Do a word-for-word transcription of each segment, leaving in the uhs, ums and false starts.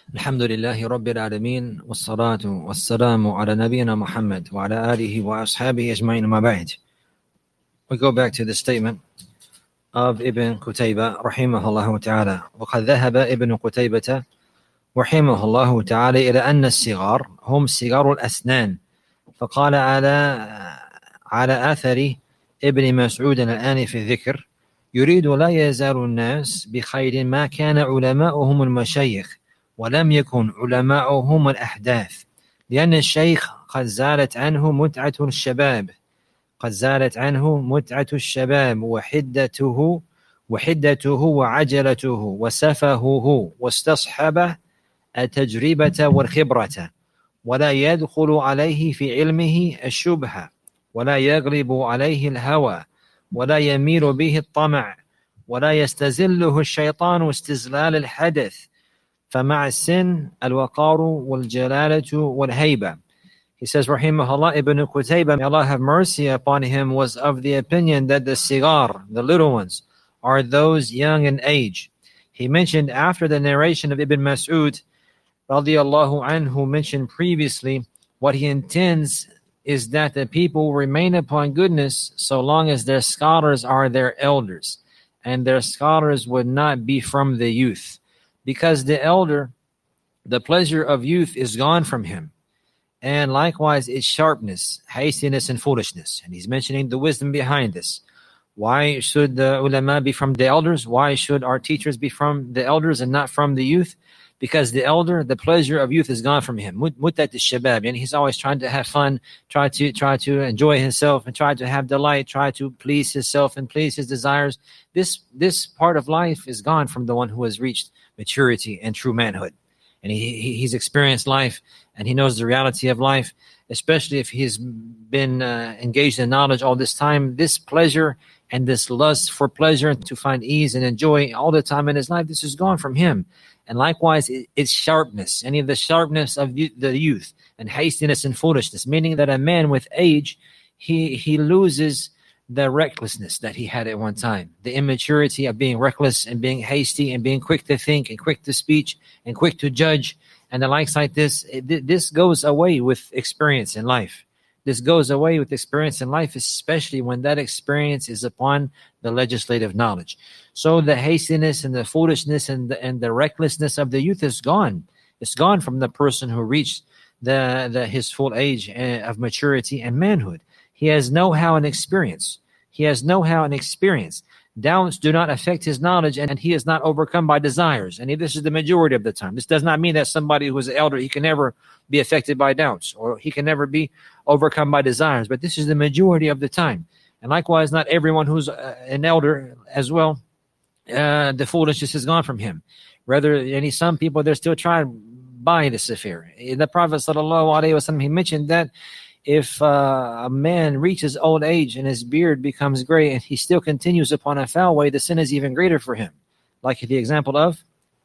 الحمد لله رب العالمين والصلاة والسلام على نبينا محمد وعلى آله وأصحابه أجمعين ما بعد. We go back to the statement of Ibn Qutayba رحمه الله تعالى. وقد ذهب ابن قتيبة رحمه الله تعالى إلى أن الصغار هم صغار الأسنان، فقال على على آثر ابن مسعود الآن في الذكر: يريد لا يزال الناس بخير ما كان علماؤهم المشايخ ولم يكن علماؤهم الأحداث، لأن الشيخ قد زالت عنه متعة الشباب قد زالت عنه متعة الشباب وحدته وحدته وعجلته وسفهه، واستصحب التجربة والخبرة، ولا يدخل عليه في علمه الشبهة، ولا يغلب عليه الهوى، ولا يميل به الطمع، ولا يستزله الشيطان استزلال الحدث، فمع السن الوقار والجلالة والهيبة. He says, Rahimahullah, Ibn Qutayba, may Allah have mercy upon him, was of the opinion that the sigar, the little ones, are those young in age. He mentioned after the narration of Ibn Mas'ud, radiallahu anhu, mentioned previously, what he intends is that the people remain upon goodness so long as their scholars are their elders, and their scholars would not be from the youth. Because the elder, the pleasure of youth is gone from him. And likewise, its sharpness, hastiness, and foolishness. And he's mentioning the wisdom behind this. Why should the ulama be from the elders? Why should our teachers be from the elders and not from the youth? Because the elder, the pleasure of youth is gone from him. Mutat al-shabab. And he's always trying to have fun, try to try to enjoy himself, and try to have delight, try to please himself and please his desires. This this part of life is gone from the one who has reached maturity and true manhood. And he, he he's experienced life, and he knows the reality of life, especially if he's been uh, engaged in knowledge all this time. This pleasure and this lust for pleasure, to find ease and enjoy all the time in his life, this is gone from him. And likewise, it, it's sharpness, any of the sharpness of the youth, and hastiness and foolishness, meaning that a man with age, he he loses the recklessness that he had at one time, the immaturity of being reckless and being hasty and being quick to think and quick to speech and quick to judge and the likes like this. It, this goes away with experience in life. This goes away with experience in life, especially when that experience is upon the legislative knowledge. So the hastiness and the foolishness and the, and the recklessness of the youth is gone. It's gone from the person who reached the, the his full age of maturity and manhood. He has know-how and experience. He has know-how and experience. Doubts do not affect his knowledge, and he is not overcome by desires. And this is the majority of the time. This does not mean that somebody who is an elder, he can never be affected by doubts, or he can never be overcome by desires. But this is the majority of the time. And likewise, not everyone who's uh, an elder as well, uh, the foolishness is gone from him. Rather, any some people, they're still trying to buy this affair. The Prophet sallallahu alaihi wasallam, he mentioned that if uh, a man reaches old age and his beard becomes gray and he still continues upon a foul way, the sin is even greater for him. Like the example of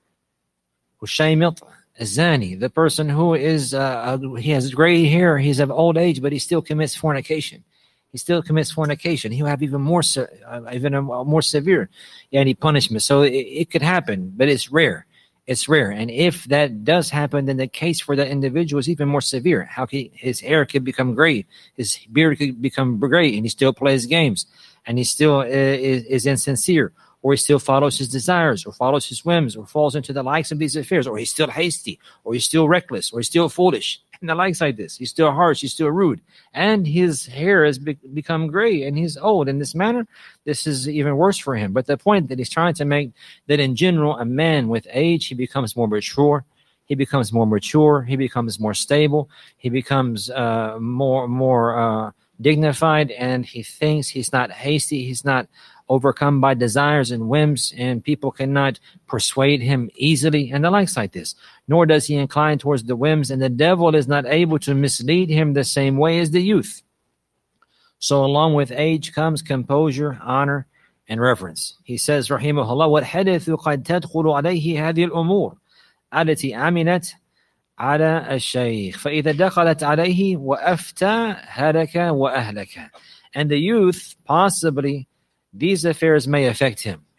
Hushaymit Zani, the person who is, uh, he has gray hair, he's of old age, but he still commits fornication. He still commits fornication. He'll have even more, uh, even a more severe yani, punishment. So it, it could happen, but it's rare. It's rare. And if that does happen, then the case for that individual is even more severe. How can his hair could become gray, his beard could become gray, and he still plays games, and he still uh, is, is insincere, or he still follows his desires, or follows his whims, or falls into the likes of these affairs, or he's still hasty, or he's still reckless, or he's still foolish, and the likes like this. He's still harsh, he's still rude, and his hair has be- become gray, and he's old. In this manner, this is even worse for him. But the point that he's trying to make, that in general, a man with age, he becomes more mature, he becomes more mature, he becomes more stable, he becomes uh, more more uh, dignified, and he thinks he's not hasty, he's not overcome by desires and whims, and people cannot persuade him easily, and the likes like this. Nor does he incline towards the whims, and the devil is not able to mislead him the same way as the youth. So along with age comes composure, honor, and reverence. He says, Rahimahullah, وَالْحَدِثُ قَدْ تَدْخُلُ عَلَيْهِ هَذِهِ الْأُمُورِ التي أمنت على الشيخ فإذا دخلت عليه وأفتى هلك وأهلك. And the youth, possibly, these affairs may affect him.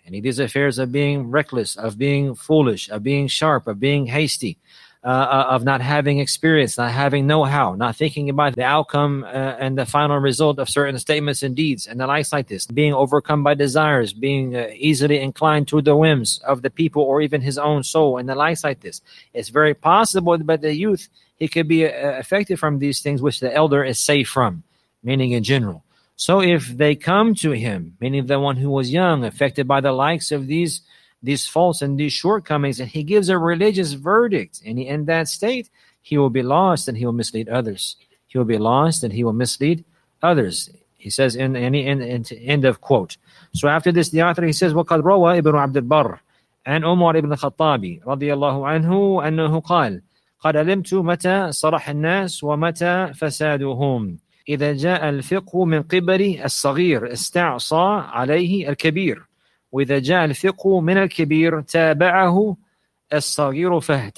And these affairs of being reckless, of being foolish, of being sharp, of being hasty, uh, of not having experience, not having know-how, not thinking about the outcome uh, and the final result of certain statements and deeds, and the likes like this, being overcome by desires, being uh, easily inclined to the whims of the people or even his own soul, and the likes like this. It's very possible that the youth, he could be uh, affected from these things which the elder is safe from, meaning in general. So if they come to him, meaning the one who was young, affected by the likes of these these faults and these shortcomings, and he gives a religious verdict, and he, in that state, he will be lost and he will mislead others. He will be lost and he will mislead others. He says in any in, in, in, end of quote. So after this, the author, he says, وَقَدْ رَوَى ابن عبد البر عن عمر بن الخطاب رضي الله عنه أنه قال قد علمت متى صرح الناس ومتى فسادهم إذا جاء الفقه من قبل الصغير استعصى عليه الكبير وإذا جاء الفقه من الكبير تابعه الصغير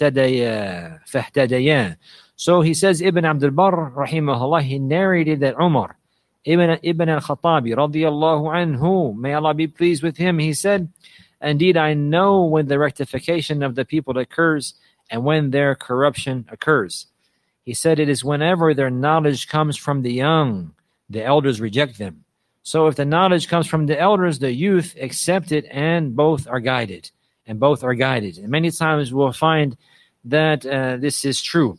فاهتديا فاهتديا. So he says, Ibn Abdul Barr rahimahullah, he narrated that Umar Ibn, Ibn al-Khattabi radiyallahu anhu, may Allah be pleased with him, he said, indeed I know when the rectification of the people occurs and when their corruption occurs. He said it is whenever their knowledge comes from the young, the elders reject them. So if the knowledge comes from the elders, the youth accept it, and both are guided. And both are guided. And many times we'll find that uh, this is true.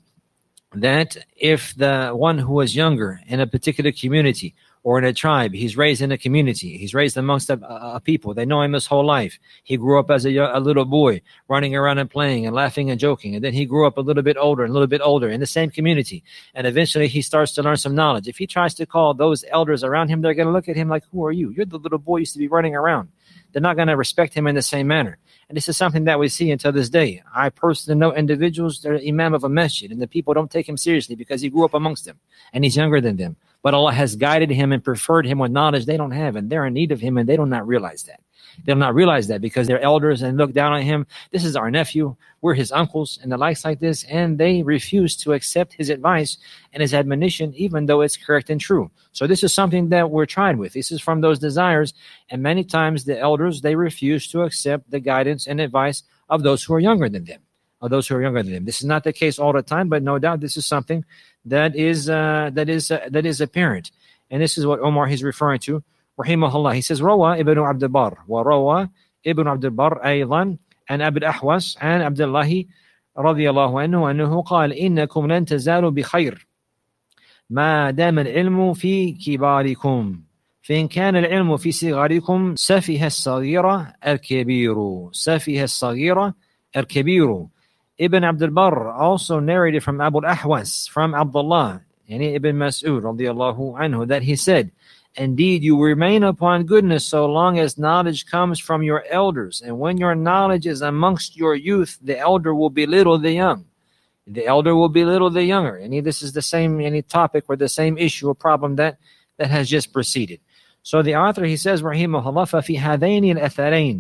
That if the one who was younger in a particular community or in a tribe, he's raised in a community, he's raised amongst a, a, a people, they know him his whole life. He grew up as a, a little boy, running around and playing and laughing and joking. And then he grew up a little bit older and a little bit older in the same community. And eventually he starts to learn some knowledge. If he tries to call those elders around him, they're going to look at him like, who are you? You're the little boy who used to be running around. They're not going to respect him in the same manner. And this is something that we see until this day. I personally know individuals that are imam of a masjid, and the people don't take him seriously because he grew up amongst them, and he's younger than them. But Allah has guided him and preferred him with knowledge they don't have, and they're in need of him, and they do not realize that. They do not realize that because they're elders and look down on him. This is our nephew. We're his uncles and the likes like this, and they refuse to accept his advice and his admonition, even though it's correct and true. So this is something that we're tried with. This is from those desires, and many times the elders, they refuse to accept the guidance and advice of those who are younger than them, of those who are younger than them. This is not the case all the time, but no doubt this is something that is uh, that is uh, that is apparent, and this is what Omar is referring to. Rahimahullah, he says, روى ابن عبد البر وروى ابن عبد البر أيضا عن أبي الأحوص عن عبد الله رضي الله عنه أنه قال إنكم لن تزالوا بخير ما دام العلم في كباركم فإن كان العلم في صغاركم سفه الصغير الكبير سفه الصغير الكبير. Ibn Abdul Barr also narrated from Abu al-Ahwas, from Abdullah, yani Ibn Mas'ud radiyallahu anhu, that he said, indeed, you remain upon goodness so long as knowledge comes from your elders. And when your knowledge is amongst your youth, the elder will belittle the young. The elder will belittle the younger. And this is the same any topic or the same issue or problem that, that has just proceeded. So the author, he says, rahimahullah, فَفِي هَذَيْنِ الْأَثَرَيْنِ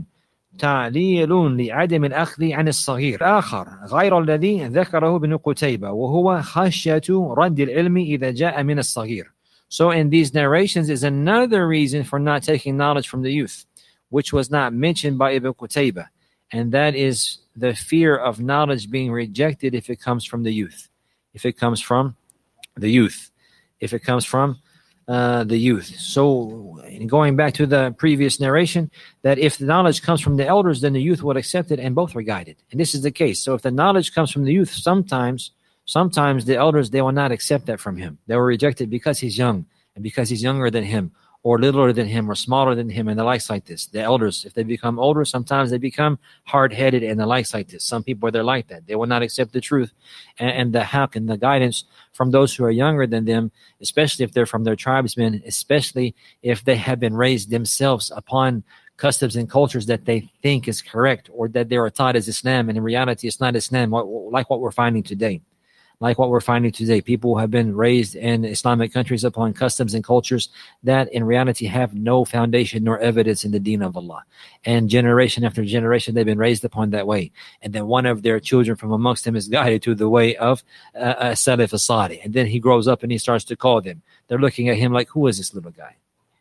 تعليل لعدم الأخذ عن الصغير آخر غير الذي ذكره ابن قتيبة وهو خشية رد العلم إذا جاء من الصغير. So in these narrations is another reason for not taking knowledge from the youth, which was not mentioned by Ibn Qutaybah, and that is the fear of knowledge being rejected if it comes from the youth. If it comes from the youth. If it comes from uh, the youth. So going back to the previous narration, that if the knowledge comes from the elders, then the youth would accept it, and both are guided. And this is the case. So if the knowledge comes from the youth, sometimes Sometimes the elders, they will not accept that from him. They will reject it because he's young and because he's younger than him or littler than him or smaller than him and the likes like this. The elders, if they become older, sometimes they become hard-headed and the likes like this. Some people, they're like that. They will not accept the truth and, and the haq and the guidance from those who are younger than them, especially if they're from their tribesmen, especially if they have been raised themselves upon customs and cultures that they think is correct or that they are taught as Islam, and in reality it's not Islam, like what we're finding today. Like what we're finding today. People have been raised in Islamic countries upon customs and cultures that in reality have no foundation nor evidence in the deen of Allah. And generation after generation, they've been raised upon that way. And then one of their children from amongst them is guided to the way of uh, Salaf as-Salih. And then he grows up and he starts to call them. They're looking at him like, who is this little guy?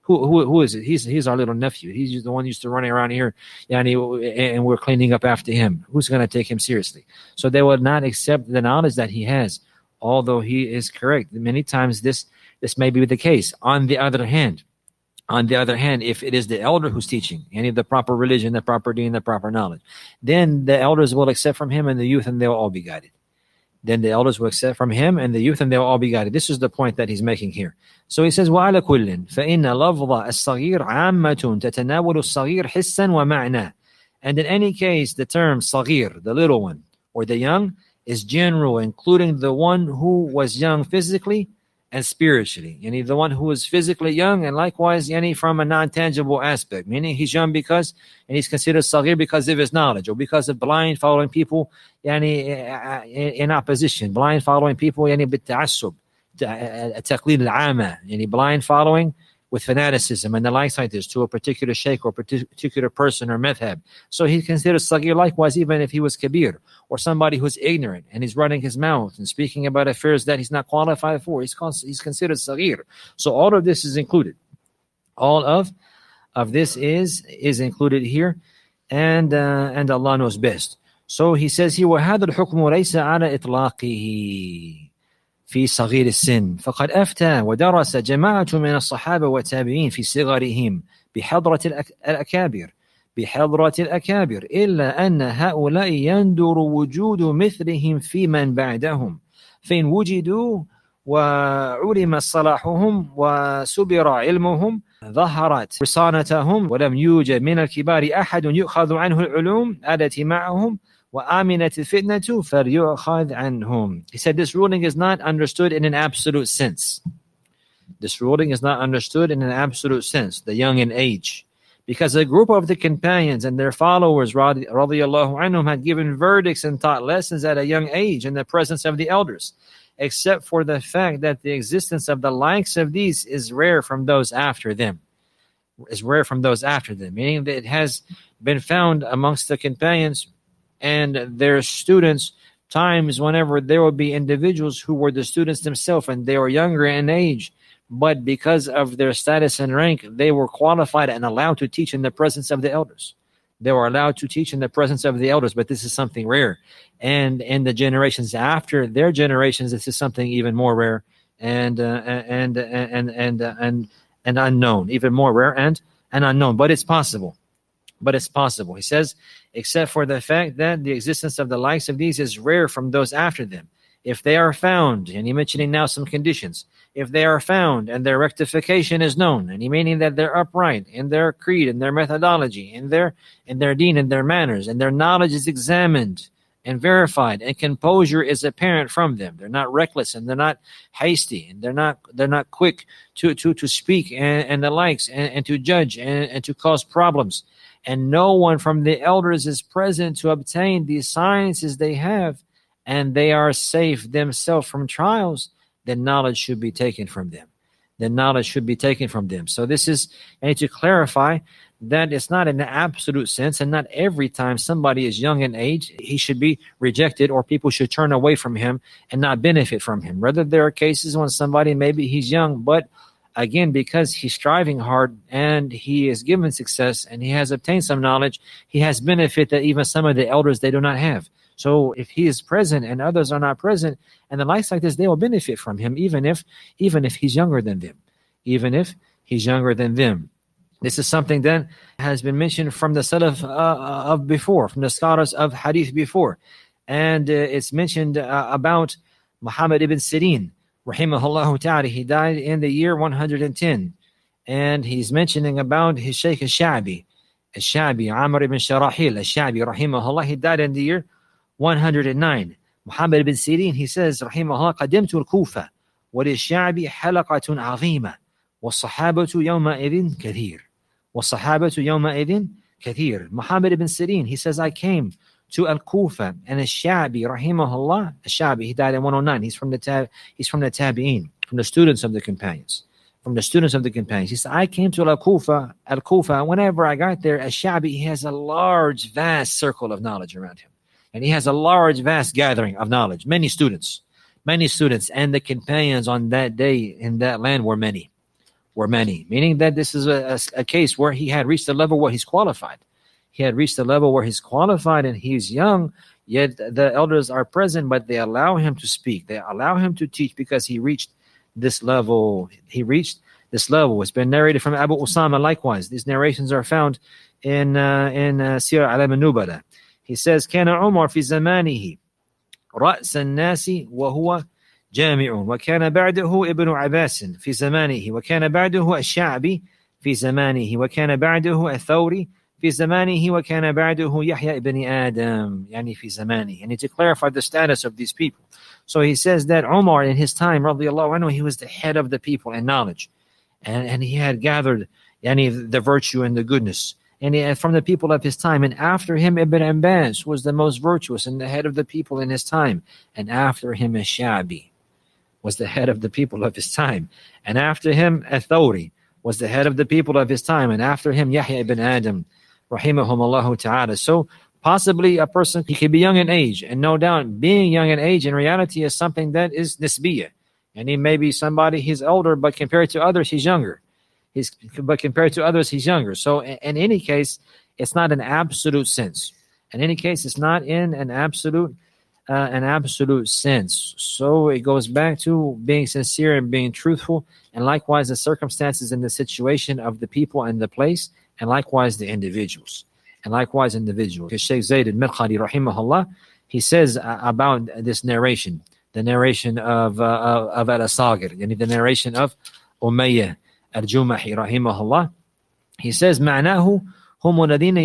Who, who, who is it? He's, he's our little nephew. He's the one who used to running around here, and, he, and we're cleaning up after him. Who's going to take him seriously? So they will not accept the knowledge that he has, although he is correct. Many times this, this may be the case. On the other hand, On the other hand, if it is the elder who's teaching any of the proper religion, the proper deen, the proper knowledge, then the elders will accept from him and the youth, and they will all be guided. Then the elders will accept from him and the youth, and they will all be guided. This is the point that he's making here. So he says, وَعَلَى كُلٍّ فَإِنَّ لَفْظَ الصَّغِيرِ عَامَّةٌ تَتَنَاوَلُ الصَّغِيرِ حِسًّا وَمَعْنَى. And in any case, the term صغير, the little one, or the young, is general, including the one who was young physically and spiritually. Yani the one who is physically young, and likewise yani from a non-tangible aspect, meaning he's young because, and he's considered صغير because of his knowledge, or because of blind following people yani in opposition, blind following people yani بالتعصب, التقليد العامة, yani blind following with fanaticism and the likes like this to a particular sheikh or particular person or madhab. So he's considered صغير likewise even if he was kabir, or somebody who's ignorant and he's running his mouth and speaking about affairs that he's not qualified for. He's, he's considered صغير. So all of this is included. All of, of this is, is included here, and, uh, and Allah knows best. So he says here, وَهَذَا الْحُكْمُ لَيْسَ عَلَى إِطْلَاقِهِ في صغير السن فقد أفتى ودرس جماعة من الصحابة والتابعين في صغرهم بحضرة الأكابر بحضرة الأكابر إلا أن هؤلاء يندر وجود مثلهم في من بعدهم فإن وجدوا وعلم صلاحهم وسبر علمهم ظهرت رصانتهم ولم يوجد من الكبار أحد يؤخذ عنه العلوم التي معهم وآمنت الفتنة فليؤخذ عنهم. He said this ruling is not understood in an absolute sense. This ruling is not understood in an absolute sense, the young in age. Because a group of the companions and their followers, radiyallahu anhum, had given verdicts and taught lessons at a young age in the presence of the elders, except for the fact that the existence of the likes of these is rare from those after them. Is rare from those after them, meaning that it has been found amongst the companions and their students times whenever there will be individuals who were the students themselves and they were younger in age, but because of their status and rank, they were qualified and allowed to teach in the presence of the elders. They were allowed to teach in the presence of the elders, but this is something rare. And in the generations after their generations, this is something even more rare and uh, and and and uh, and and unknown, even more rare and and unknown. But it's possible. But it's possible. He says, except for the fact that the existence of the likes of these is rare from those after them. If they are found, and he's mentioning now some conditions, if they are found and their rectification is known, and he meaning that they're upright in their creed, in their methodology, in their in their deen, in their manners, and their knowledge is examined and verified, and composure is apparent from them. They're not reckless and they're not hasty, and they're not they're not quick to to to speak and, and the likes, and, and to judge and, and to cause problems. And no one from the elders is present to obtain these sciences they have, and they are safe themselves from trials, then knowledge should be taken from them. Then knowledge should be taken from them. So this is, I need to clarify that it's not in the absolute sense, and not every time somebody is young in age, he should be rejected or people should turn away from him and not benefit from him. Rather, there are cases when somebody, maybe he's young, but again, because he's striving hard and he is given success and he has obtained some knowledge, he has benefit that even some of the elders, they do not have. So if he is present and others are not present, and the likes like this, they will benefit from him, even if even if he's younger than them. Even if he's younger than them. This is something that has been mentioned from the Salaf uh, of before, from the scholars of Hadith before. And uh, it's mentioned uh, about Muhammad ibn Sirin, rahimahullah ta'ala. He died in the year one hundred ten. And he's mentioning about his Shaykh al-Sha'bi, al-Sha'bi, Amr ibn Sharahil, al-Sha'bi, rahimahullah. He died in the year one hundred nine. Muhammad ibn Sirin, he says, rahimahullah, قدمت الكوفة وللشعب حلقة عظيمة والصحابة يومئذ كثير والصحابة يومئذ كثير. Muhammad ibn Sirin, he says, I came to Al-Kufa, and al-Sha'bi, rahimahullah, al-Sha'bi, he died in one oh nine. He's from the tab, he's from the Tabi'een, from the students of the companions. From the students of the companions. He said, I came to Al-Kufa, Al-Kufa, whenever I got there, al-Sha'bi, he has a large, vast circle of knowledge around him. And he has a large, vast gathering of knowledge. Many students, many students, and the companions on that day in that land were many. were many. Meaning that this is a, a, a case where he had reached a level where he's qualified. He had reached a level where he's qualified and he's young, yet the elders are present, but they allow him to speak. They allow him to teach because he reached this level. He reached this level. It's been narrated from Abu Usama likewise. These narrations are found in uh, in uh, Sirah Alam al-Nubala. He says, كان عمر في زمانه رأس الناس وهو جامع وكان بعده ابن عباس في زمانه وكان بعده الشعبي في زمانه وكان بعده الثوري في زمانه وكان بعده يحيى ibn Adam يعني في زمانه. And to clarify the status of these people. So he says that Umar in his time, radiallahu anhu, he was the head of the people in knowledge. And, and he had gathered yani, the virtue and the goodness. And he, from the people of his time. And after him, Ibn Abbas was the most virtuous and the head of the people in his time. And after him, Ash-Shabi was the head of the people of his time. And after him, Athawri was the head of the people of his time. And after him, Yahya ibn Adam, rahimahumullah ta'ala. So possibly a person, he could be young in age. And no doubt, being young in age in reality is something that is nisbiyah. And he may be somebody, he's older, but compared to others, he's younger. He's, but compared to others, he's younger. So in, in any case, it's not an absolute sense. In any case, it's not in an absolute, uh, an absolute sense. So it goes back to being sincere and being truthful, and likewise the circumstances and the situation of the people and the place, and likewise the individuals, and likewise individuals. Shaykh Zayd al-Mirqali, rahimahullah, he says uh, about this narration, the narration of uh, of al-Asagir, yani the narration of Umayyah al-Jumahi, rahimahullah. He says, معناه هم الذين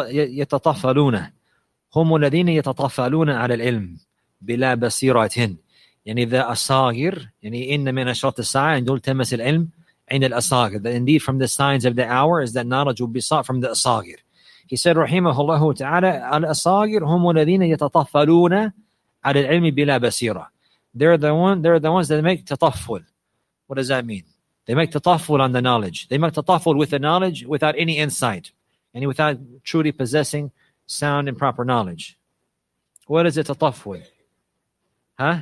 يتطفلون هم الذين يتطفلون على العلم بلا بصيرة. يعني the Asagir, يعني إن من أشراط الساعة أن يلتمس العلم عند الأصاغر. That indeed from the signs of the hour is that knowledge will be sought from the Asagir. He said, rahimahullah ta'ala, al-Asagir هم الذين يتطفلون على العلم بلا بصيرة. They're the one. They're the ones that make tatafful. What does that mean? They make tatafful on the knowledge. They make tatafful with the knowledge without any insight, and without truly possessing sound and proper knowledge. What is it, tatafful? Huh?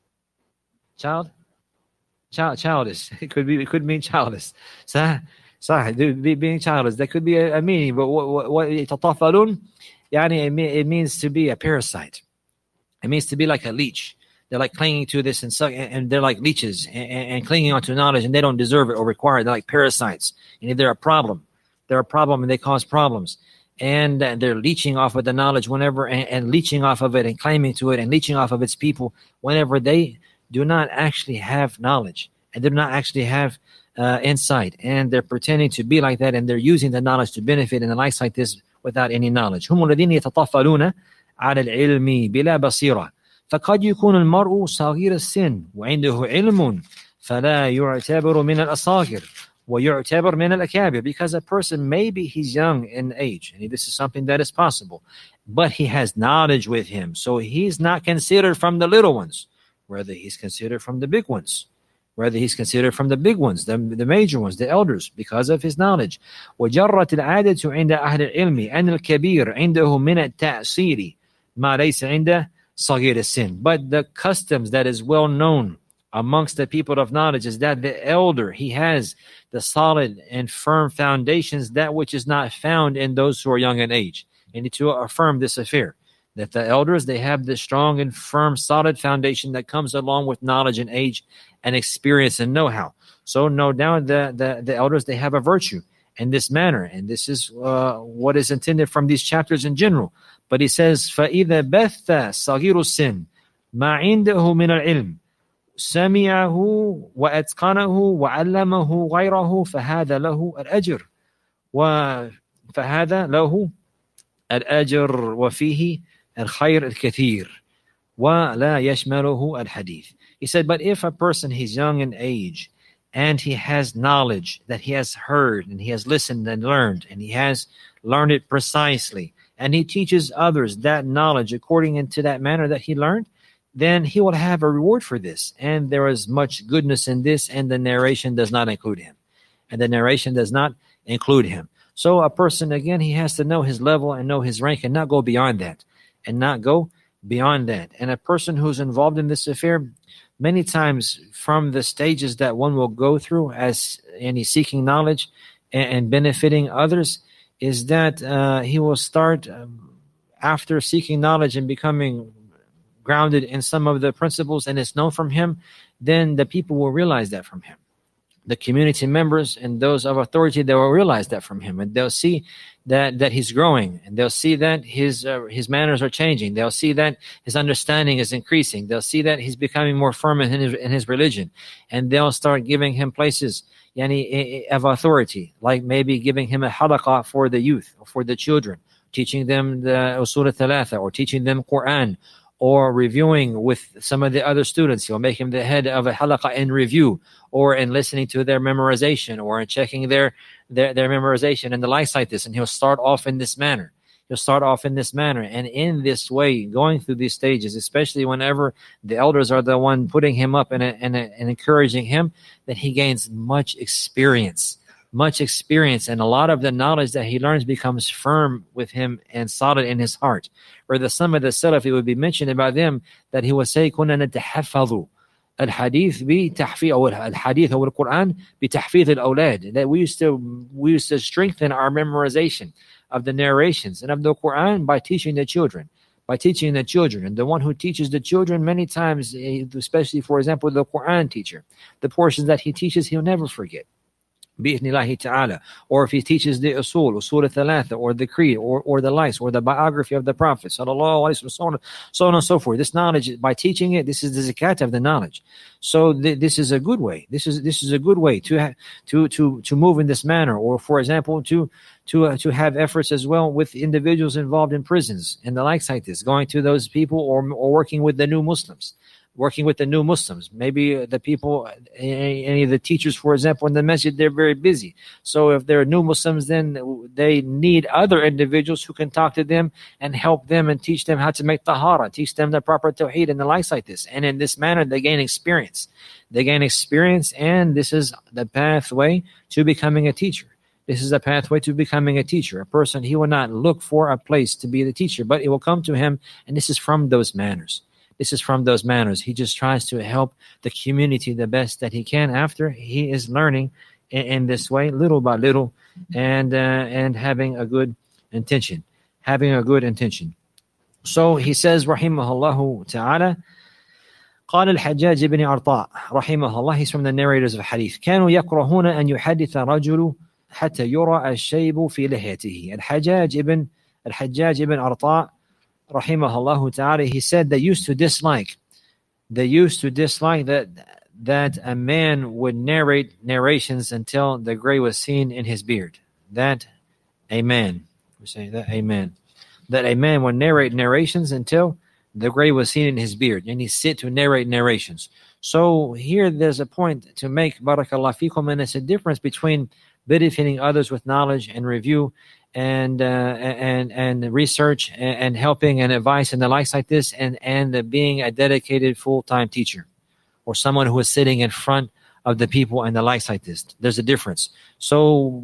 Child? Child, childish. It could be. It could mean childish. So, sorry, being childish. That could be a, a meaning. But what? What? Tataffalun? Yani it means to be a parasite. It means to be like a leech. They're like clinging to this and suck, and they're like leeches and, and clinging onto knowledge, and they don't deserve it or require it. They're like parasites. And they're a problem. They're a problem, and they cause problems. And they're leeching off of the knowledge whenever, and, and leeching off of it, and claiming to it, and leeching off of its people whenever they do not actually have knowledge, and do not actually have uh, insight, and they're pretending to be like that, and they're using the knowledge to benefit in the likes like this without any knowledge. هم الذين يتطفلون على العلم بلا بصيرة. فقد يكون المرء صغير السن وعنده علم فلا يعتبر من الأصاغر ويعتبر من الأكابر. Because a person, maybe he's young in age, and this is something that is possible, but he has knowledge with him, so he's not considered from the little ones, whether he's considered from the big ones, whether he's considered from the big ones, the, the major ones, the elders, because of his knowledge. وجرت العادة عند أهل العلم أن الكبير عنده من التأثير ما ليس عنده صغير السن. But the customs that is well known amongst the people of knowledge is that the elder, he has the solid and firm foundations, that which is not found in those who are young in age. You need to affirm this affair, that the elders, they have this strong and firm, solid foundation that comes along with knowledge and age and experience and know-how. So no doubt the, the, the elders, they have a virtue in this manner, and this is uh, what is intended from these chapters in general. But he says, فَإِذَا بَثَّ صَغِيرُ السِّنِّ مَا عِنْدَهُ مِنَ الْعِلْمِ سَمِعَهُ وَأَتْقَنَهُ وَعَلَّمَهُ غَيْرَهُ فَهَذَا لَهُ الْأَجْرُ وَفَهَذَا لَهُ الْأَجْرُ وَفِيهِ الْخَيْرُ الْكَثِيرُ وَلَا يَشْمَلُهُ الْحَدِيثُ. He said, but if a person, he's young in age, and he has knowledge that he has heard, and he has listened and learned, and he has learned it precisely, and he teaches others that knowledge according into that manner that he learned, then he will have a reward for this. And there is much goodness in this, and the narration does not include him. And the narration does not include him. So a person, again, he has to know his level and know his rank, and not go beyond that. And not go beyond that. And a person who's involved in this affair, many times from the stages that one will go through as any seeking knowledge and, and benefiting others, is that uh, he will start um, after seeking knowledge and becoming grounded in some of the principles, and it's known from him, then the people will realize that from him. The community members and those of authority, they will realize that from him, and they'll see that that he's growing, and they'll see that his uh, his manners are changing. They'll see that his understanding is increasing. They'll see that he's becoming more firm in his, in his religion, and they'll start giving him places yani, of authority, like maybe giving him a halaqah for the youth or for the children, teaching them the usul al-thalatha, or teaching them Quran, or reviewing with some of the other students. He'll make him the head of a halaqah in review, or in listening to their memorization, or in checking their, their, their memorization and the likes like this. And he'll start off in this manner. He'll start off in this manner. And in this way, going through these stages, especially whenever the elders are the one putting him up and, and, and encouraging him, that he gains much experience. Much experience, and a lot of the knowledge that he learns becomes firm with him and solid in his heart. Or the some of the Salaf, it would be mentioned about them that he would say, كنا نتحفظ الحديث بتحفيظ أو الحديث أو القرآن بتحفيظ الأولاد. That we used to we used to strengthen our memorization of the narrations and of the Quran by teaching the children. By teaching the children. And the one who teaches the children, many times, especially for example the Quran teacher, the portions that he teaches, he'll never forget. Bi'ithnillahi ta'ala. Or if he teaches the usul, usul al-thalatha, or the creed, or, or the likes, or the biography of the Prophet, sallallahu alaihi wasallam, so on and so forth. This knowledge, by teaching it, this is the zakat of the knowledge. So th- this is a good way. This is this is a good way to ha- to to to move in this manner. Or for example, to to uh, to have efforts as well with individuals involved in prisons and the likes like this, going to those people, or or working with the new Muslims. Working with the new Muslims. Maybe the people, any of the teachers, for example, in the masjid, they're very busy. So if they're new Muslims, then they need other individuals who can talk to them and help them and teach them how to make tahara, teach them the proper tawheed and the likes like this. And in this manner, they gain experience. They gain experience, and this is the pathway to becoming a teacher. This is a pathway to becoming a teacher. A person, he will not look for a place to be the teacher, but it will come to him, and this is from those manners. This is from those manners. He just tries to help the community the best that he can after he is learning in, in this way, little by little, and uh, and having a good intention. Having a good intention. So he says, rahimahullah ta'ala, قال الحجاج بن أرطاء رحمه الله, he's from the narrators of hadith, كانوا يكرهون أن يحدث رجل حتى يرى الشيب في لحيته. الحجاج ibn الحجاج ibn أرطاء rahimahullah ta'ala, he said they used to dislike, they used to dislike that that a man would narrate narrations until the gray was seen in his beard. That a man, we say that a man, that a man would narrate narrations until the gray was seen in his beard, and he sit to narrate narrations. So here there's a point to make, barakallah fikum, and it's a difference between benefiting others with knowledge and review and uh, and and research and, and helping and advice and the likes like this, and and uh, being a dedicated full-time teacher or someone who is sitting in front of the people and the likes like this. There's a difference. So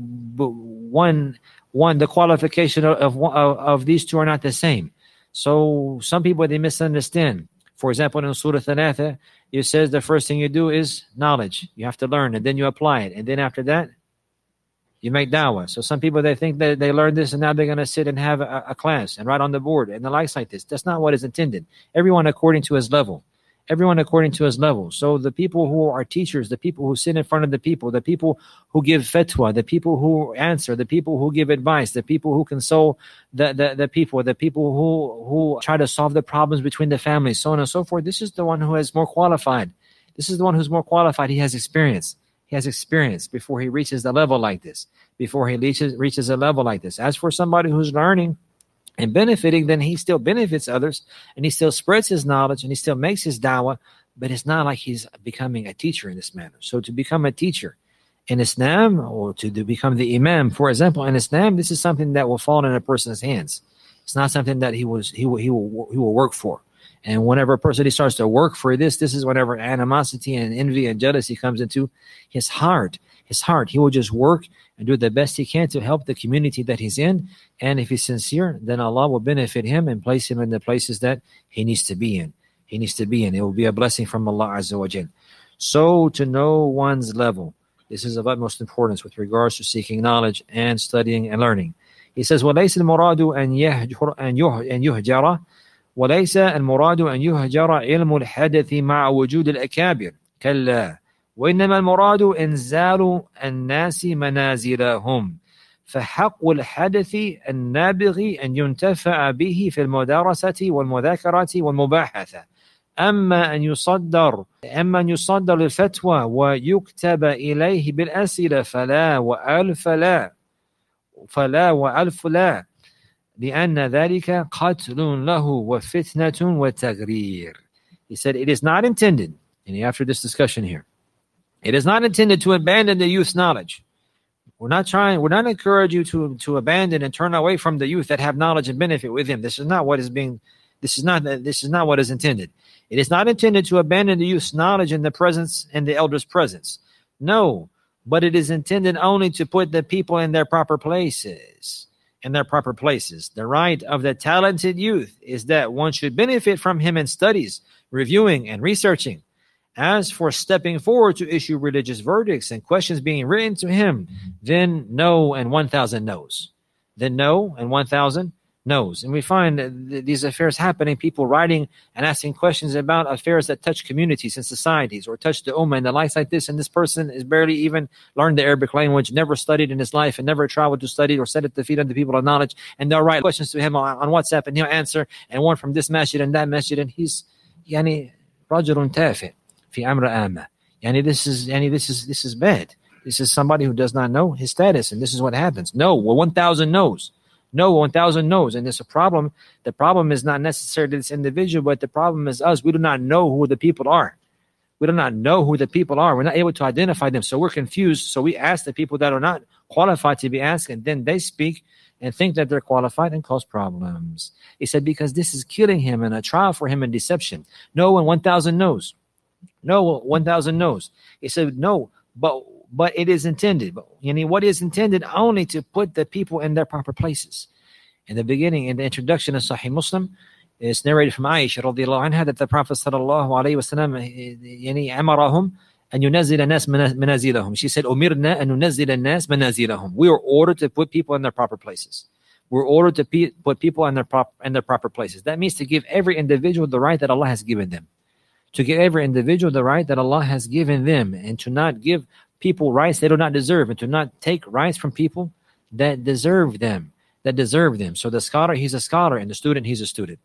one one the qualification of of, of these two are not the same. So some people, they misunderstand. For example, in Surah Thalatha, it says the first thing you do is knowledge. You have to learn, and then you apply it, and then after that you make dawah. So some people, they think that they learned this and now they're going to sit and have a, a class and write on the board and the likes like this. That's not what is intended. Everyone according to his level. Everyone according to his level. So the people who are teachers, the people who sit in front of the people, the people who give fatwa, the people who answer, the people who give advice, the people who console the, the, the people, the people who, who try to solve the problems between the families, so on and so forth. This is the one who is more qualified. This is the one who's more qualified. He has experience. He has experience before he reaches the level like this, before he reaches, reaches a level like this. As for somebody who's learning and benefiting, then he still benefits others, and he still spreads his knowledge, and he still makes his dawah, but it's not like he's becoming a teacher in this manner. So to become a teacher in Islam, or to, to become the imam, for example, in Islam, this is something that will fall in a person's hands. It's not something that he was he will he will he will work for. And whenever a person he starts to work for this, this is whenever animosity and envy and jealousy comes into his heart. his heart. He will just work and do the best he can to help the community that he's in. And if he's sincere, then Allah will benefit him and place him in the places that he needs to be in. He needs to be in. It will be a blessing from Allah Azza wa Jal. So to know one's level. This is of utmost importance with regards to seeking knowledge and studying and learning. He says, وَلَيْسَ الْمُرَادُ أَنْ يُهْجَرَ وَلَيْسَ الْمُرَادُ أَنْ يُهْجَرَ عِلْمُ الْحَدَثِ مَعَ وُجُودِ الْأَكَابِرِ كَلَّا وإنما المراد إنزال الناس منازلهم فحق الحدث النابغ أن ينتفع به في المدارسة والمذاكرة والمباحثة أما أن يصدر أما أن يصدر الفتوى ويكتب إليه بالأسئلة فلا وألف لا فلا وألف لا لأن ذلك قتل له وفتنة وتغرير. He said it is not intended, and after this discussion here, it is not intended to abandon the youth's knowledge. We're not trying, we're not encouraging you to, to abandon and turn away from the youth that have knowledge and benefit with him. This is not what is being, this is not, this is not what is intended. It is not intended to abandon the youth's knowledge in the presence, in the elder's presence. No, but it is intended only to put the people in their proper places, in their proper places. The right of the talented youth is that one should benefit from him in studies, reviewing and researching. As for stepping forward to issue religious verdicts and questions being written to him, then no and one thousand no's. Then no and one thousand no's. And we find th- these affairs happening, people writing and asking questions about affairs that touch communities and societies or touch the ummah and the likes like this. And this person has barely even learned the Arabic language, never studied in his life and never traveled to study or sat at the feet of the people of knowledge. And they'll write questions to him on, on WhatsApp and he'll answer, and one from this masjid and that masjid. And he's, yani, rajulun tafi'. في أمر آمة. Yani this is, yani this is, this is bad. This is somebody who does not know his status, and this is what happens. No, well, one thousand knows. No, one thousand knows, and there's a problem. The problem is not necessarily this individual, but the problem is us. We do not know who the people are. We do not know who the people are. We're not able to identify them, so we're confused. So we ask the people that are not qualified to be asked, and then they speak and think that they're qualified and cause problems. He said, because this is killing him and a trial for him and deception. No, and one thousand knows. No, one thousand knows. He said, no, but but it is intended. But, you know, what is intended only to put the people in their proper places. In the beginning, in the introduction of Sahih Muslim, it's narrated from Aisha radiallahu anha that the Prophet sallallahu alayhi wa sallam, yani amarahum an yunazil an-nas manazilahum. She said, umirna an nunazil an-nas manazilahum. We are ordered to put people in their proper places. We're ordered to pe- put people in their, prop- in their proper places. That means to give every individual the right that Allah has given them. To give every individual the right that Allah has given them, and to not give people rights they do not deserve, and to not take rights from people that deserve them, that deserve them. So the scholar, he's a scholar, and the student, he's a student.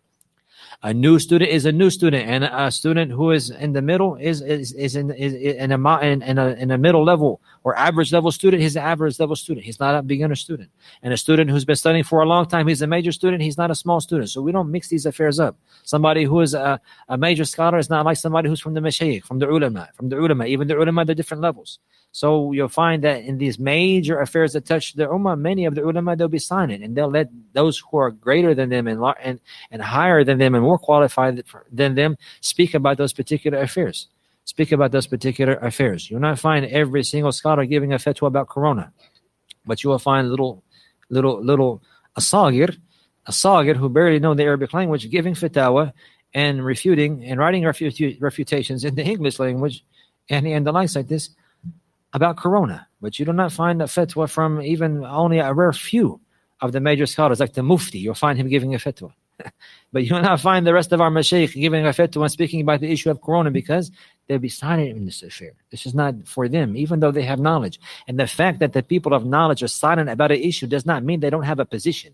A new student is a new student, and a student who is in the middle is is, is in is in a, in, in a in a middle level or average level student. He's an average level student. He's not a beginner student. And a student who's been studying for a long time, he's a major student. He's not a small student. So we don't mix these affairs up. Somebody who is a, a major scholar is not like somebody who's from the mashayikh, from the ulama, from the ulama. Even the ulama, they're different levels. So you'll find that in these major affairs that touch the ummah, many of the ulama, they'll be silent, and they'll let those who are greater than them and and, and higher than them and more qualified than them speak about those particular affairs. Speak about those particular affairs. You'll not find every single scholar giving a fatwa about corona, but you will find little, little, little asagir, asagir who barely know the Arabic language giving fatwa and refuting and writing refuta- refutations in the English language and, and the likes like this about corona. But you do not find a fatwa from even only a rare few of the major scholars, like the Mufti. You'll find him giving a fatwa. But you will not find the rest of our mashaykh giving a fatwa and speaking about the issue of corona, because they'll be silent in this affair. This is not for them, even though they have knowledge. And the fact that the people of knowledge are silent about an issue does not mean they don't have a position.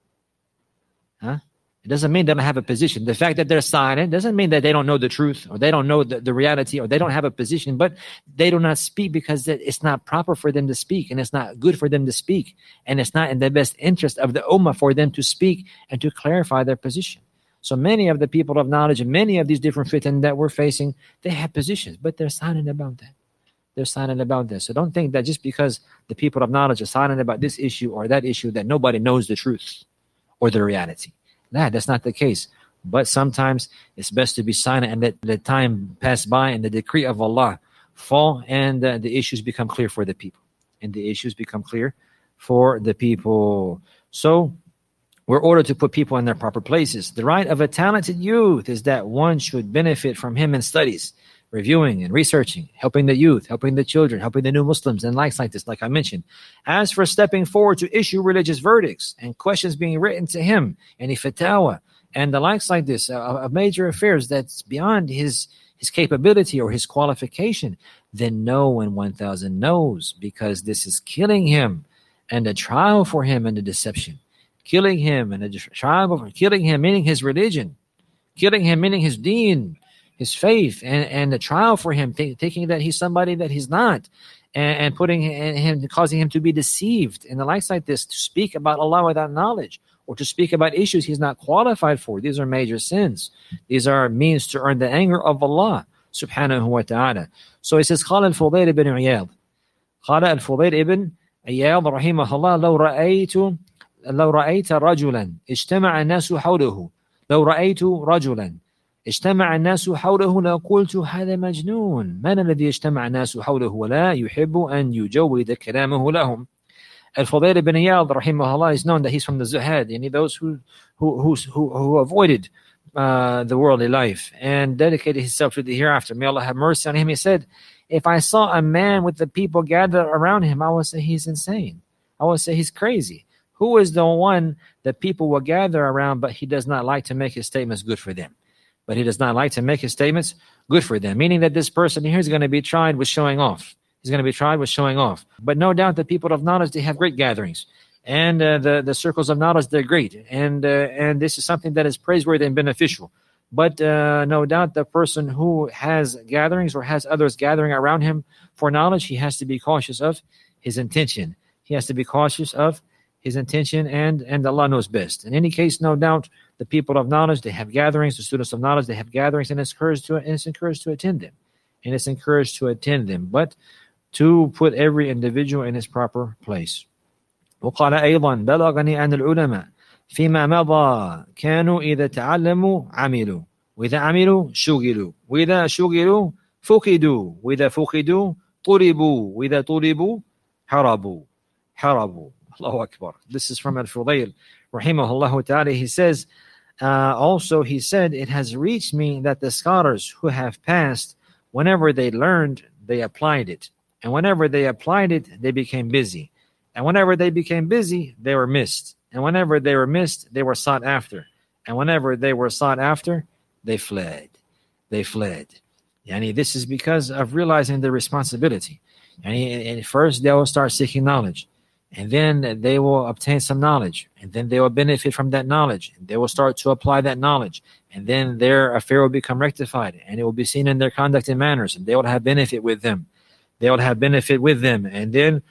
Huh? It doesn't mean they don't have a position. The fact that they're silent doesn't mean that they don't know the truth, or they don't know the, the reality, or they don't have a position, but they do not speak because it's not proper for them to speak, and it's not good for them to speak, and it's not in the best interest of the ummah for them to speak and to clarify their position. So many of the people of knowledge and many of these different fitan that we're facing, they have positions, but they're silent about that. They're silent about this. So don't think that just because the people of knowledge are silent about this issue or that issue that nobody knows the truth or the reality. Nah, that's not the case. But sometimes it's best to be silent and let the time pass by and the decree of Allah fall, and uh, the issues become clear for the people. And the issues become clear for the people. So we're ordered to put people in their proper places. The right of a talented youth is that one should benefit from him in studies, reviewing and researching, helping the youth, helping the children, helping the new Muslims, and likes like this, like I mentioned. As for stepping forward to issue religious verdicts and questions being written to him, any fatawa, and the likes like this, uh, of major affairs that's beyond his his capability or his qualification, then no in one thousand knows, because this is killing him and a trial for him and a deception. Killing him and a trial for killing him, meaning his religion. Killing him, meaning his deen, his faith, and, and a trial for him, th- thinking that he's somebody that he's not, and, and putting him, causing him to be deceived, and the likes like this, to speak about Allah without knowledge, or to speak about issues he's not qualified for. These are major sins. These are means to earn the anger of Allah subhanahu wa ta'ala. So he says, قال الفضيل ibn Iyad, قال الفضيل ibn Iyad رحمه الله, لو رأيت لو رأيت رجلا اجتمع الناس حوله لو رأيت رجلا اجتمع الناس حوله لقلت هذا مجنون. من الذي اجتمع الناس حوله ولا يحب أن يجود كلامه لهم. Al-Fudayl ibn Iyad rahimahullah is known that he's from the Zuhad, and those who who who who, who avoided uh, the worldly life and dedicated himself to the hereafter. May Allah have mercy on him. He said, if I saw a man with the people gathered around him, I would say he's insane. I would say he's crazy. Who is the one that people will gather around, but he does not like to make his statements good for them? But he does not like to make his statements good for them, meaning that this person here is going to be tried with showing off. He's going to be tried with showing off. But no doubt the people of knowledge, they have great gatherings. And uh, the, the circles of knowledge, they're great. And uh, and this is something that is praiseworthy and beneficial. But uh, no doubt the person who has gatherings or has others gathering around him for knowledge, he has to be cautious of his intention. He has to be cautious of his intention, and, and Allah knows best. In any case, no doubt the people of knowledge, they have gatherings. The students of knowledge, they have gatherings, and it's encouraged to, and it's encouraged to attend them. And it's encouraged to attend them. But to put every individual in his proper place. وقال أيضا بلغني أن العلماء فيما مضى كانوا إذا تعلموا عملوا وإذا عملوا شغلوا وإذا شغلوا فقدوا وإذا فقدوا طلبوا وإذا طلبوا هربوا هربوا. Allahu Akbar. This is from Al-Fudayl rahimahullah ta'ala. He says, uh, also he said, it has reached me that the scholars who have passed, whenever they learned, they applied it. And whenever they applied it, they became busy. And whenever they became busy, they were missed. And whenever they were missed, they were sought after. And whenever they were sought after, they fled. They fled. Yani this is because of realizing the responsibility. And, and first, they will start seeking knowledge. And then they will obtain some knowledge. And then they will benefit from that knowledge. And they will start to apply that knowledge. And then their affair will become rectified. And it will be seen in their conduct and manners. And they will have benefit with them. They will have benefit with them. And then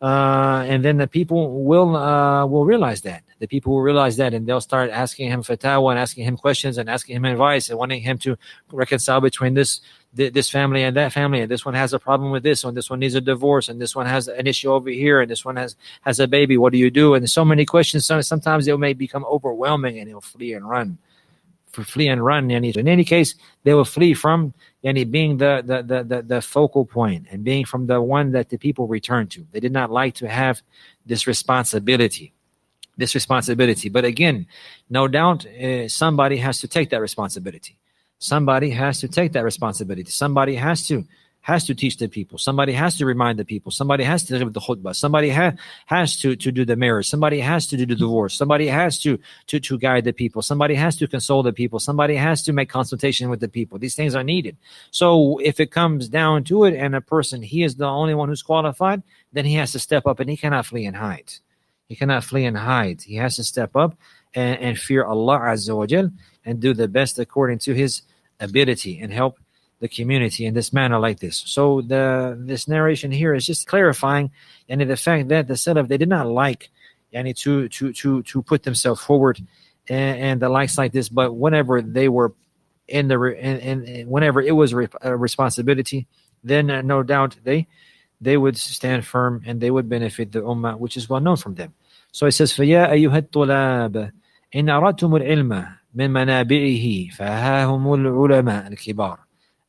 uh, and then the people will uh, will realize that. The people will realize that. And they'll start asking him fatwa and asking him questions and asking him advice and wanting him to reconcile between this this family and that family, and this one has a problem with this one, this one needs a divorce, and this one has an issue over here, and this one has has a baby, what do you do? And so many questions. Sometimes it may become overwhelming, and he'll flee and run for flee and run. And in any case, they will flee from yani being the, the the the the focal point and being from the one that the people return to. They did not like to have this responsibility this responsibility but again, no doubt uh, somebody has to take that responsibility. Somebody has to take that responsibility. Somebody has to has to teach the people. Somebody has to remind the people. Somebody has to give the khutbah. Somebody ha- has to, to do the marriage. Somebody has to do the divorce. Somebody has to, to, to guide the people. Somebody has to console the people. Somebody has to make consultation with the people. These things are needed. So if it comes down to it and a person, he is the only one who's qualified, then he has to step up and he cannot flee and hide. He cannot flee and hide. He has to step up and, and fear Allah Azza wa Jal and do the best according to his ability and help the community in this manner like this. So the this narration here is just clarifying and the fact that the Salaf, they did not like yani, to to to to put themselves forward and, and the likes like this, but whenever they were in the and, and whenever it was a responsibility, then uh, no doubt they they would stand firm and they would benefit the ummah, which is well known from them. So it says, فَيَا أَيُّهَا الطُّلَابَ إِنْ أَرَدْتُمُ الْعِلْمَ مِنْ مَنَابِعِهِ فَهَا هُمُ الْعُلَمَاء الْكِبَارِ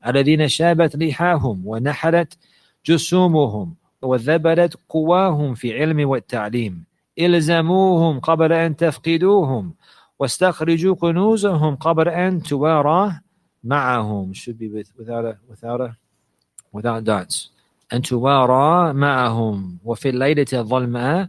الذين شابت ريحاهم ونحلت جسومهم وذبلت قواهم في علم والتعليم إلزموهم قبل أن تفقدوهم واستخرجوا كنوزهم قبل أن توارى معهم. Should be with, without a, without a, without dots. أن توارى معهم وفي الليلة الظلماء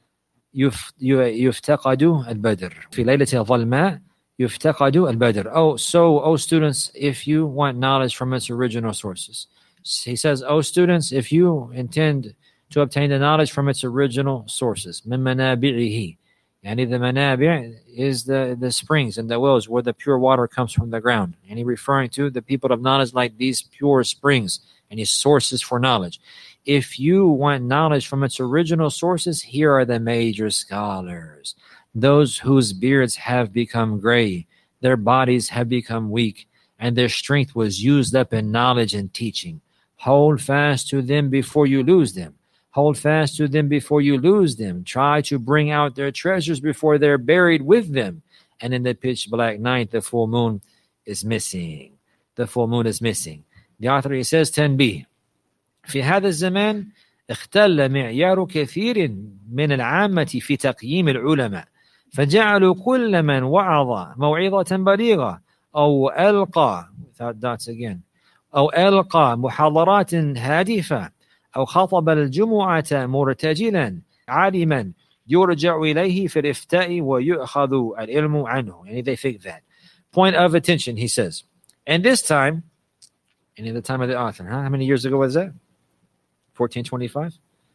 يفتقد البدر. في ليلة الظلماء يفتقد البدر. Oh, so, oh students, if you want knowledge from its original sources. He says, oh students, if you intend to obtain the knowledge from its original sources. من منابعه. Yani the manabir is the, the springs and the wells where the pure water comes from the ground. And he referring to the people of knowledge like these pure springs and his sources for knowledge. If you want knowledge from its original sources, here are the major scholars. Those whose beards have become gray, their bodies have become weak, and their strength was used up in knowledge and teaching. Hold fast to them before you lose them. Hold fast to them before you lose them. Try to bring out their treasures before they're buried with them. And in the pitch black night, the full moon is missing. The full moon is missing. The author, he says, تنبيه. في هذا الزمان اختل معيار كثير من العامة في تقييم العلماء فجعلوا كل من وعظ موعظة بليغة أو ألقى again أو ألقى محاضرات هادفة أو خطب الجمعة مرتجلا عالما يرجع إليه في الإفتاء ويؤخذ العلم عنه. And they think that. Point of attention, he says. And this time, and in the time of the author, huh? How many years ago was that? fourteen twenty-five?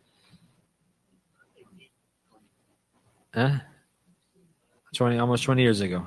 Huh? twenty, almost twenty years ago.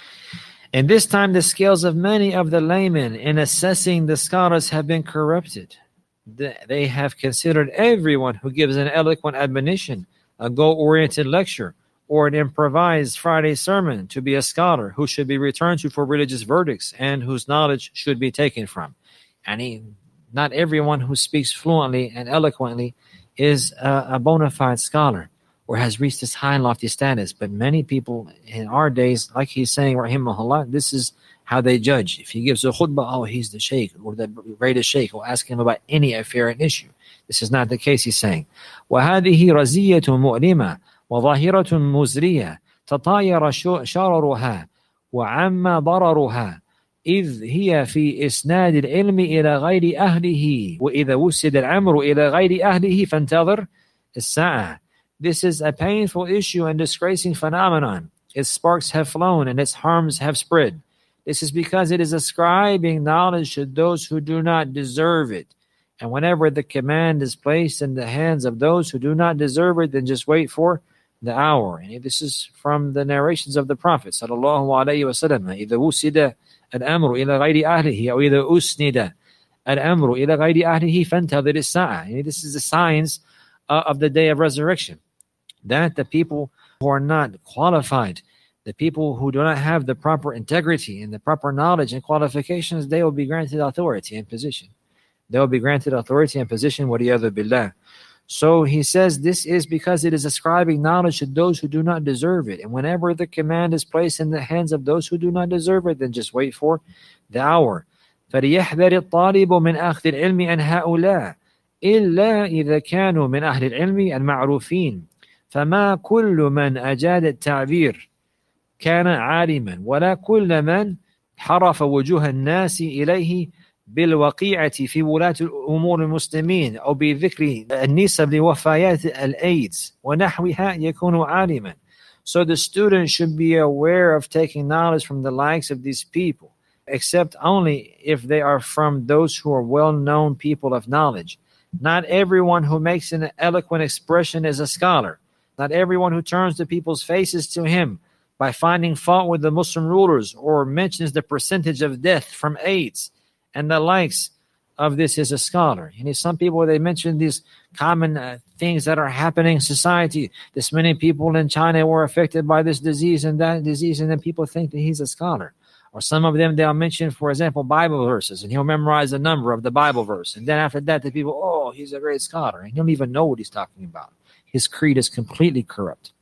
And this time the scales of many of the laymen in assessing the scholars have been corrupted. They have considered everyone who gives an eloquent admonition, a goal-oriented lecture, or an improvised Friday sermon to be a scholar who should be returned to for religious verdicts and whose knowledge should be taken from. And he, not everyone who speaks fluently and eloquently is a, a bona fide scholar or has reached this high and lofty status. But many people in our days, like he's saying, rahimahullah, this is how they judge. If he gives a khutbah, oh, he's the sheikh or the greatest sheikh, or ask him about any affair and issue. This is not the case, he's saying. وَهَذِهِ رَزِيَّةٌ مُؤْلِمَةٌ وَظَاهِرَةٌ مُزْرِيَةٌ تَطَايَرَ شَرَرُهَا وَعَمَّ ضَرَرُهَا إذ هي في إسناد العلم إلى غير أهله وإذا وسد الأمر إلى غير أهله فانتظر الساعة. This is a painful issue and disgracing phenomenon. Its sparks have flown and its harms have spread. This is because it is ascribing knowledge to those who do not deserve it. And whenever the command is placed in the hands of those who do not deserve it, then just wait for the hour. And this is from the narrations of the Prophet sallallahu alaihi wasallam. إذا وسد الأمر إلى غير أهله أو إذا أسند الأمر إلى غير أهله فانتظر الساعة. This is the signs uh, of the day of resurrection. That the people who are not qualified, the people who do not have the proper integrity and the proper knowledge and qualifications, they will be granted authority and position. They will be granted authority and position, وَلِيَذُ بِاللَّهِ. So he says this is because it is ascribing knowledge to those who do not deserve it. And whenever the command is placed in the hands of those who do not deserve it, then just wait for the hour. فَلْيَحْذَرِ الطَّالِبُ مِنْ أَخْذِ الْعِلْمِ أَنْ هَؤُلَاءِ إِلَّا إِذَا كَانُوا مِنْ أَهْلِ الْعِلْمِ الْمَعْرُوفِينَ فما كل من أجاد التعبير كان عالما ولا كل من حرف وجوه الناس إليه بالوقيعة في ولاة أمور المسلمين أو بذكر النسب لوفيات الأيدز ونحوها يكون عالما. So the student should be aware of taking knowledge from the likes of these people, except only if they are from those who are well-known people of knowledge. Not everyone who makes an eloquent expression is a scholar. Not everyone who turns the people's faces to him by finding fault with the Muslim rulers or mentions the percentage of death from AIDS and the likes of this is a scholar. You know, some people, they mention these common uh, things that are happening in society. This many people in China were affected by this disease and that disease, and then people think that he's a scholar. Or some of them, they'll mention, for example, Bible verses, and he'll memorize a number of the Bible verse. And then after that, the people, oh, he's a great scholar. And he'll even know what he's talking about. His creed is completely corrupt.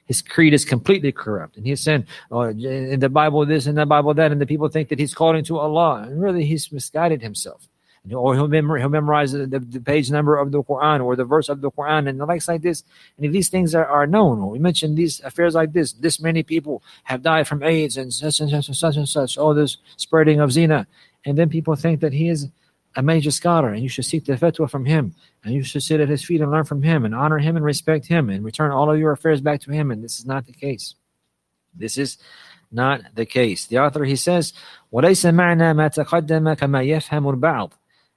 His creed is completely corrupt. And he's saying, oh, in the Bible this and the Bible that, and the people think that he's calling to Allah. And really, he's misguided himself. Or he'll, memor- he'll memorize the, the page number of the Quran or the verse of the Quran and the likes like this. And if these things are, are known, we mentioned these affairs like this, this many people have died from AIDS and such and such and such and such, all this spreading of zina. And then people think that he is a major scholar and you should seek the fatwa from him. And you should sit at his feet and learn from him and honor him and respect him and return all of your affairs back to him. And this is not the case. This is not the case. The author, he says, وَلَيْسَ مَعْنَا مَا تَقَدَّمَ كَمَا يَفْهَمُ الْبَعْض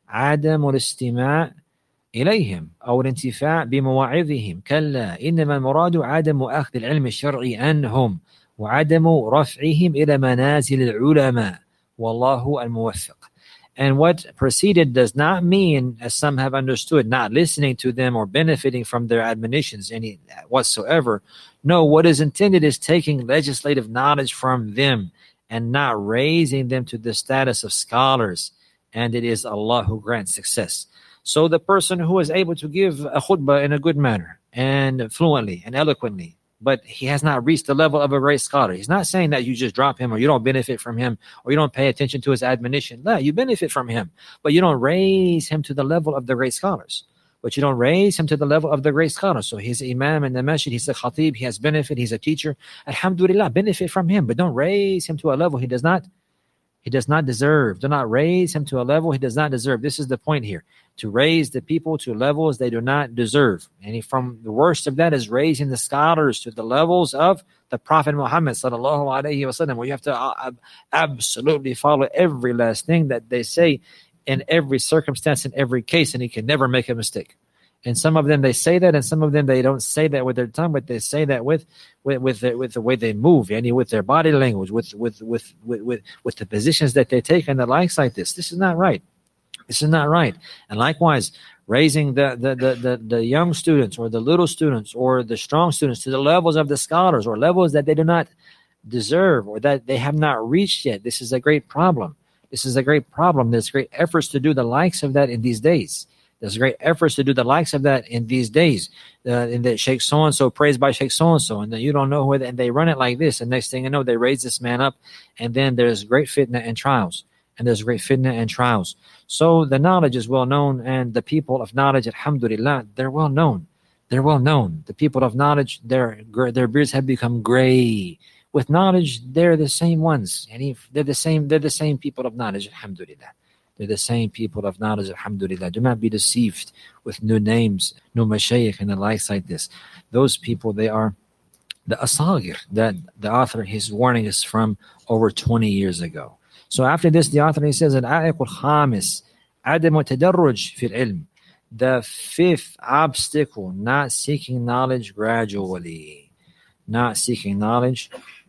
عدم الاستماع إليهم أو الانتفاع بمواعظهم كلا إنما المراد عدم أخذ العلم الشرعي عنهم وعدم رفعهم إلى منازل العلماء والله الموفق. And what preceded does not mean, as some have understood, not listening to them or benefiting from their admonitions any whatsoever. No, what is intended is taking legislative knowledge from them and not raising them to the status of scholars. And it is Allah who grants success. So the person who is able to give a khutbah in a good manner and fluently and eloquently, but he has not reached the level of a great scholar. He's not saying that you just drop him or you don't benefit from him or you don't pay attention to his admonition. No, you benefit from him, but you don't raise him to the level of the great scholars. But you don't raise him to the level of the great scholars. So he's an imam in the masjid, he's a khatib, he has benefit, he's a teacher. Alhamdulillah, benefit from him, but don't raise him to a level he does not He does not deserve. Do not raise him to a level he does not deserve. This is the point here. To raise the people to levels they do not deserve. And from the worst of that is raising the scholars to the levels of the Prophet Muhammad sallallahu alaihi wasallam, where you have to absolutely follow every last thing that they say in every circumstance, in every case, and he can never make a mistake. And some of them, they say that, and some of them, they don't say that with their tongue, but they say that with with with the, with the way they move, and with their body language, with with, with with with with the positions that they take and the likes like this. This is not right. This is not right. And likewise, raising the the, the, the the young students or the little students or the strong students to the levels of the scholars or levels that they do not deserve or that they have not reached yet. This is a great problem. This is a great problem. There's great efforts to do the likes of that in these days. There's great efforts to do the likes of that in these days. Uh, in that Sheikh so-and-so praised by Sheikh so-and-so, and then you don't know whether, and they run it like this. And next thing you know, they raise this man up, and then there's great fitna and trials. And there's great fitna and trials. So the knowledge is well known, and the people of knowledge, alhamdulillah, they're well known. They're well known. The people of knowledge, their their beards have become gray. With knowledge, they're the same ones. And if they're the same, they're the same people of knowledge, alhamdulillah. They're the same people of knowledge, alhamdulillah. Do not be deceived with new names, new mashayikh and the likes like this. Those people, they are the asagir that the author is warning us from over twenty years ago. So after this, the author, he says, Al-a'iq al-khamis, adam tadarruj fil ilm. The fifth obstacle, not seeking knowledge gradually. Not seeking knowledge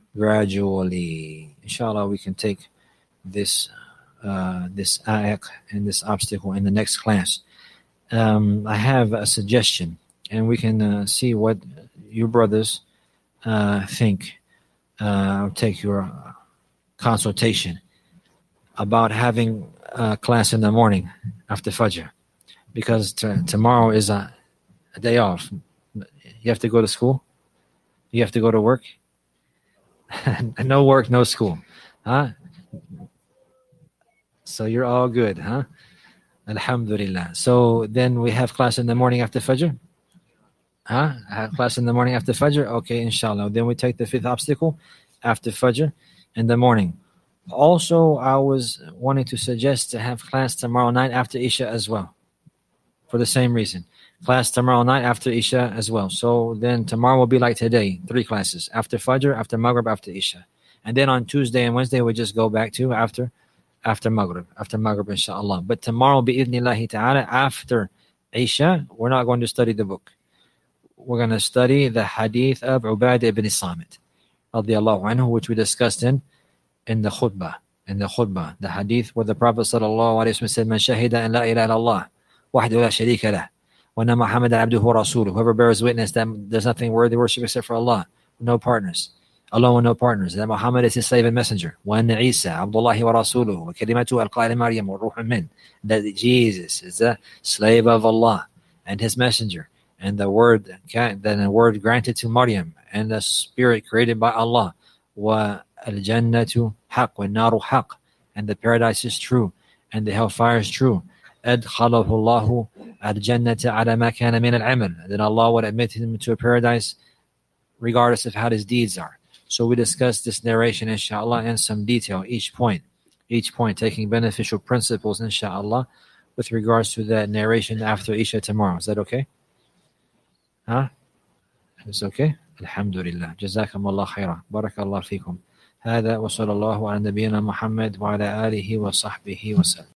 gradually. Inshallah, we can take this Uh, this a'iq and this obstacle in the next class. Um, I have a suggestion, and we can uh, see what you brothers uh, think. Uh, I'll take your consultation about having a class in the morning after Fajr, because t- tomorrow is a, a day off. You have to go to school. You have to go to work. No work, no school. Huh? So you're all good, huh? Alhamdulillah. So then we have class in the morning after Fajr? Huh? Have class in the morning after Fajr? Okay, inshallah. Then we take the fifth obstacle after Fajr in the morning. Also, I was wanting to suggest to have class tomorrow night after Isha as well. For the same reason. Class tomorrow night after Isha as well. So then tomorrow will be like today. Three classes. After Fajr, after Maghrib, after Isha. And then on Tuesday and Wednesday, we just go back to after After Maghrib, after Maghrib, inshallah. But tomorrow, bi'idhnillahi ta'ala, after Isha, we're not going to study the book. We're going to study the hadith of Ubadah ibn Samit, radiyallahu anhu, which we discussed in, in the khutbah. In the khutbah, the hadith where the Prophet sallallahu alayhi wa sallam said, Man shahida an la ilaha illallah, wahdahu la sharika lah, wa anna Muhammadan abduhu wa rasuluhu. Whoever bears witness that there's nothing worthy worship except for Allah, no partners. Alone with no partners. That Muhammad is his slave and messenger. وَأَنَّ عِيسَى عَبْدُ اللَّهِ وَرَسُولُهُ وَكَلِمَتُهُ أَلْقَاهَا إِلَىٰ مَرْيَمَ وَالرُّوحُ مِنْهُ. That Jesus is the slave of Allah and his messenger, and the word, then the word granted to Maryam, and the spirit created by Allah. وَالْجَنَّةُ حَقٌّ وَالنَّارُ حَقٌّ, and the paradise is true, and the hellfire is true. أَدْخَلَهُ اللَّهُ الْجَنَّةَ عَلَى مَا كَانَ مِنَ الْعَمَلِ, then Allah would admit him to a paradise regardless of how his deeds are. So we discussed this narration, inshallah, in some detail, each point, each point taking beneficial principles, inshallah, with regards to that narration after Isha tomorrow. Is that okay? Huh? It's okay? Alhamdulillah. جزاكم الله خيرا. بارك الله فيكم. هذا وصلى الله على نبينا محمد وعلى آله وصحبه وسلم.